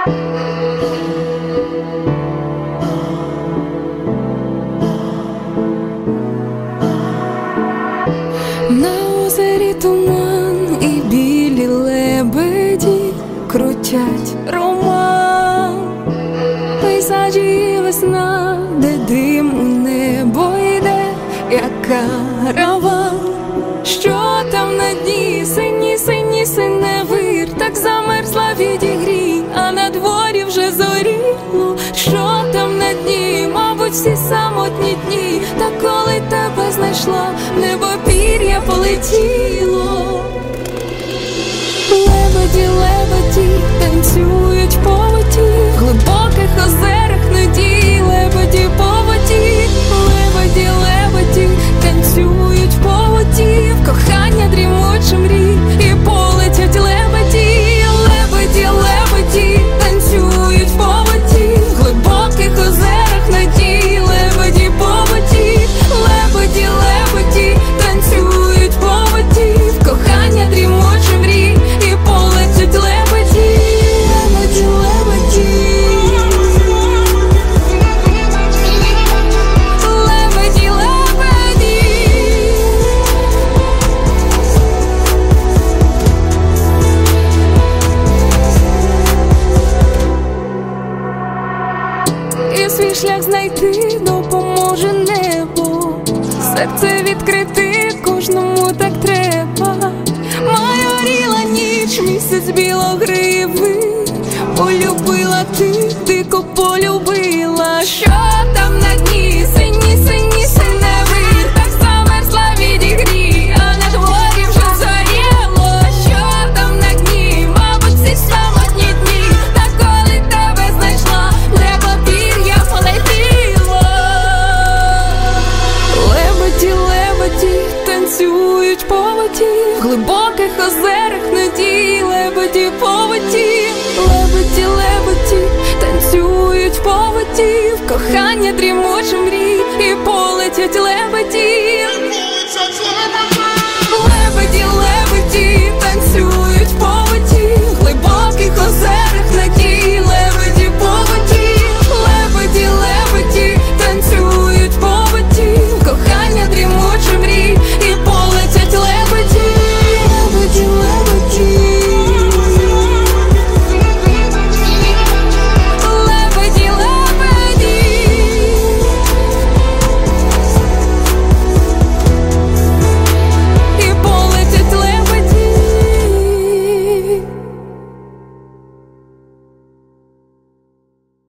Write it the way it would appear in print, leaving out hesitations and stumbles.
На озері туман і білі лебеді крутять роман. Пейзажі і весна, де дим у небо йде, як караван. Що там на дні? Синій, синій синевир, так замерзла відігрій, а на дворі вже зоріло. Що там на дні? Мабуть, всі самотні дні. Та коли тебе знайшла, в небо пір'я полетіло. Лебеді, лебеді танцюють по воді, в глибоких озерах надії. Лебеді по воді, лебеді, лебеді танцюють по воді, в кохання дрімучі мрій, і полетять лебеді. Лебеді, лебеді танцюють по воді, в глибоких озерах надії. Лебеді по воді, лебеді, лебеді танцюють по воді, в кохання дрімучі мрій, і полетять лебеді. Лебеді, лебеді, лебеді, лебеді. І свій шлях знайти допоможе небо, серце відкрити кожному так треба. Майоріла ніч, місяць білогривий, полюбила ти, дико полюбила. Що там на дні? Синій, синій синевир, так замерзла відігрій, а на дворі вже зоріло. Що там на дні? Мабуть, всі самотні дні. Та коли тебе знайшла, небо пір'я полетіло. Лебеді, лебеді танцюють по воді, в глибоких озерах надії. Лебеді по воді, лебеді, лебеді танцюють по воді, в кохання дрімучі мрій, і полетять лебеді.